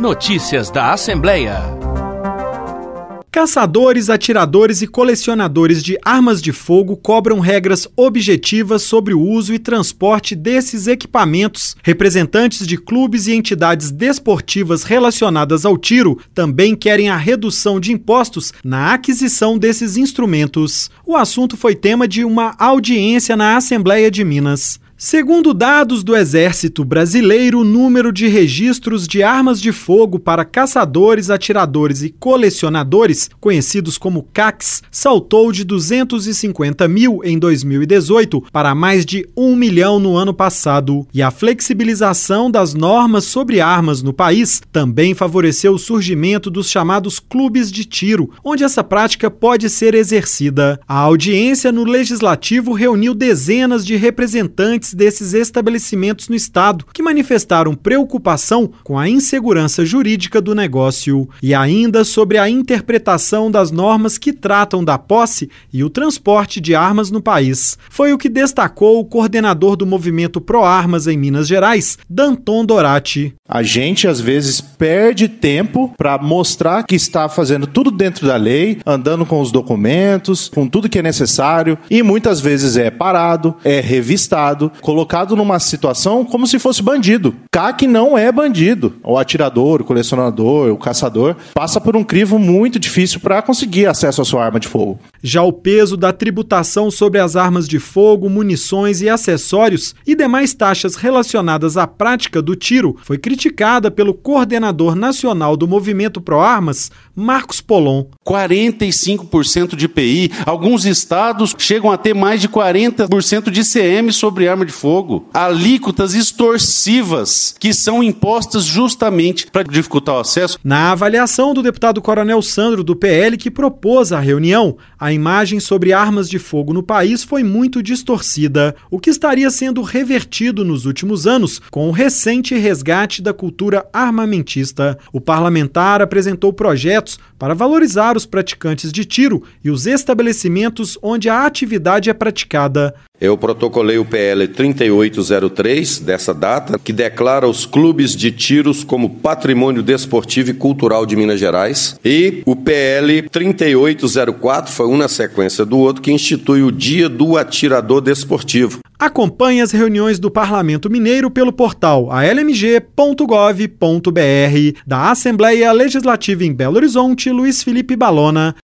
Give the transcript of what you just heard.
Notícias da Assembleia. Caçadores, atiradores e colecionadores de armas de fogo cobram regras objetivas sobre o uso e transporte desses equipamentos. Representantes de clubes e entidades desportivas relacionadas ao tiro também querem a redução de impostos na aquisição desses instrumentos. O assunto foi tema de uma audiência na Assembleia de Minas. Segundo dados do Exército Brasileiro, o número de registros de armas de fogo para caçadores, atiradores e colecionadores, conhecidos como CACs, saltou de 250 mil em 2018 para mais de 1 milhão no ano passado. E a flexibilização das normas sobre armas no país também favoreceu o surgimento dos chamados clubes de tiro, onde essa prática pode ser exercida. A audiência no Legislativo reuniu dezenas de representantes desses estabelecimentos no estado, que manifestaram preocupação com a insegurança jurídica do negócio e ainda sobre a interpretação das normas que tratam da posse e o transporte de armas no país. Foi o que destacou o coordenador do movimento Proarmas em Minas Gerais, Danton Dorati. A gente, às vezes, perde tempo para mostrar que está fazendo tudo dentro da lei, andando com os documentos, com tudo que é necessário, e muitas vezes é parado, é revistado, colocado numa situação como se fosse bandido. CAC não é bandido. O atirador, o colecionador, o caçador passa por um crivo muito difícil para conseguir acesso à sua arma de fogo. Já o peso da tributação sobre as armas de fogo, munições e acessórios e demais taxas relacionadas à prática do tiro foi criticada pelo coordenador nacional do Movimento Proarmas, Marcos Polon. 45% de IPI, alguns estados chegam a ter mais de 40% de ICM sobre arma de fogo. Alíquotas extorsivas que são impostas justamente para dificultar o acesso. Na avaliação do deputado Coronel Sandro, do PL, que propôs a reunião, a imagem sobre armas de fogo no país foi muito distorcida, o que estaria sendo revertido nos últimos anos com o recente resgate da cultura armamentista. O parlamentar apresentou projetos para valorizar os praticantes de tiro e os estabelecimentos onde a atividade é praticada. Eu protocolei o PL 3803 dessa data, que declara os clubes de tiros como patrimônio desportivo e cultural de Minas Gerais. E o PL 3804 foi um na sequência do outro, que institui o Dia do Atirador Desportivo. Acompanhe as reuniões do Parlamento Mineiro pelo portal almg.gov.br. Da Assembleia Legislativa em Belo Horizonte, Luiz Felipe Balona.